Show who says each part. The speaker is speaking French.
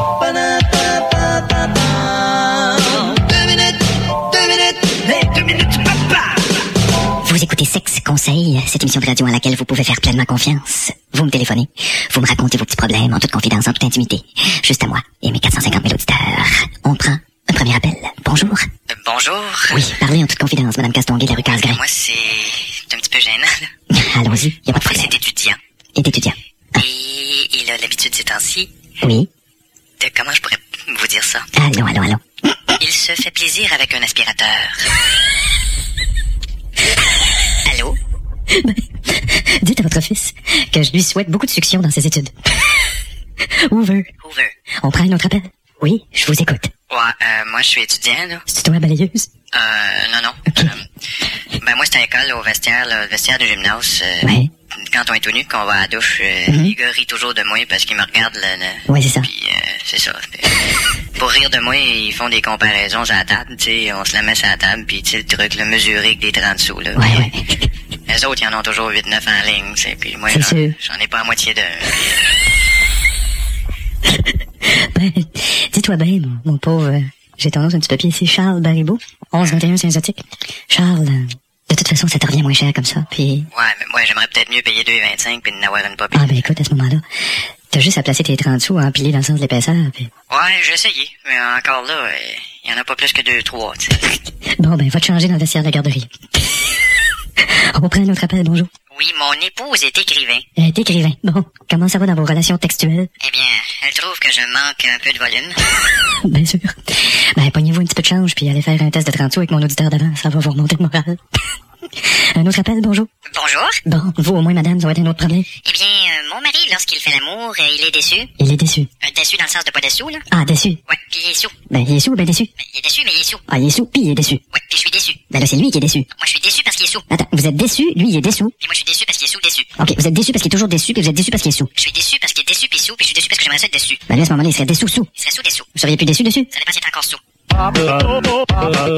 Speaker 1: Vous écoutez Sexe Conseil, cette émission de radio à laquelle vous pouvez faire pleinement confiance. Vous me téléphonez, vous me racontez vos petits problèmes en toute confidence, en toute intimité. Juste à moi et mes 450 000 auditeurs. On prend un premier appel. Bonjour.
Speaker 2: Bonjour.
Speaker 1: Oui, parlez en toute confidence, Madame Castonguay de la rue Casgrain.
Speaker 2: Moi, c'est un petit peu gênant, là.
Speaker 1: Allons-y, y a pas de problème.
Speaker 2: C'est étudiant.
Speaker 1: Et d'étudiant.
Speaker 2: Et il a l'habitude ces temps-ci
Speaker 1: Oui.
Speaker 2: de, comment je pourrais vous dire ça?
Speaker 1: Allons.
Speaker 2: Il se fait plaisir avec un aspirateur. Allô?
Speaker 1: Dites à votre fils que je lui souhaite beaucoup de succion dans ses études. Où veut? On prend un autre appel? Oui, je vous écoute.
Speaker 2: Ouais, moi, je suis étudiant, là.
Speaker 1: C'est toi la balayeuse?
Speaker 2: Non.
Speaker 1: Okay.
Speaker 2: Ben, moi, c'est à l'école, au vestiaire, là, le vestiaire du gymnase.
Speaker 1: Ouais.
Speaker 2: Quand on est tout nu, qu'on va à la douche, les gars rient toujours de moi parce qu'ils me regardent,
Speaker 1: Ouais, c'est ça.
Speaker 2: Puis, c'est ça. Pour rire de moi, ils font des comparaisons à la table, tu sais, on se la met sur la table, puis tu sais, le truc, le mesuré avec des 30 sous, là.
Speaker 1: Ouais.
Speaker 2: Les autres, ils en ont toujours 8-9 en ligne, tu sais, puis moi, j'en ai pas à moitié d'un.
Speaker 1: Ben, dis-toi bien, mon pauvre, j'ai tendance un petit papier ici, Charles Baribeau, 11-21 Saint-Zotique. Charles, de toute façon, ça te revient moins cher comme ça, puis...
Speaker 2: Ouais, mais moi, j'aimerais peut-être mieux payer 2,25 puis d'en avoir une papier.
Speaker 1: Ah, ben écoute, à ce moment-là, t'as juste à placer tes 30 sous à empiler dans le sens de l'épaisseur, puis...
Speaker 2: Ouais, j'ai essayé, mais encore là, il y en a pas plus que 2-3, tu sais.
Speaker 1: Bon, ben, va te changer dans le vestiaire de la garderie. On prend un autre appel, bonjour.
Speaker 2: Oui, mon épouse est écrivain.
Speaker 1: Elle est écrivain. Bon, comment ça va dans vos relations textuelles?
Speaker 2: Eh bien, elle trouve que je manque un peu de volume.
Speaker 1: Bien sûr. Ben, pognez-vous un petit peu de change, puis allez faire un test de 30 sous avec mon auditeur d'avant. Ça va vous remonter le moral. Un autre appel, bonjour.
Speaker 2: Bonjour.
Speaker 1: Bon, vous au moins, madame, ça va être un autre problème.
Speaker 2: Eh bien, mon mari, lorsqu'il fait l'amour, il est déçu.
Speaker 1: Il est déçu.
Speaker 2: Déçu dans le sens de pas dessous, là.
Speaker 1: Ah, déçu.
Speaker 2: Ouais, puis il est sous.
Speaker 1: Ben, il est sous ou ben déçu?
Speaker 2: Ben, il est déçu, mais il est sous.
Speaker 1: Ah, il est sous, puis il est déçu.
Speaker 2: Ouais, puis je suis déçu.
Speaker 1: Ben là, c'est lui qui est déçu.
Speaker 2: Moi, je suis déçu parce qu'il est sous.
Speaker 1: Attends, vous êtes déçu, lui, il est déçu.
Speaker 2: Puis moi, je suis déçu parce qu'il est sous, déçu.
Speaker 1: Ok, vous êtes déçu parce qu'il est toujours déçu, puis vous êtes déçu parce qu'il est sous.
Speaker 2: Je suis déçu parce qu'il est déçu, puis sous, puis je suis déçu parce que j'aimerais ça être déçu.
Speaker 1: Ben là, à ce moment-là, il serait dessous.
Speaker 2: Il serait sous, déçu.
Speaker 1: Vous seriez plus déçu dessus?
Speaker 2: Ça dépend s'il est encore sous.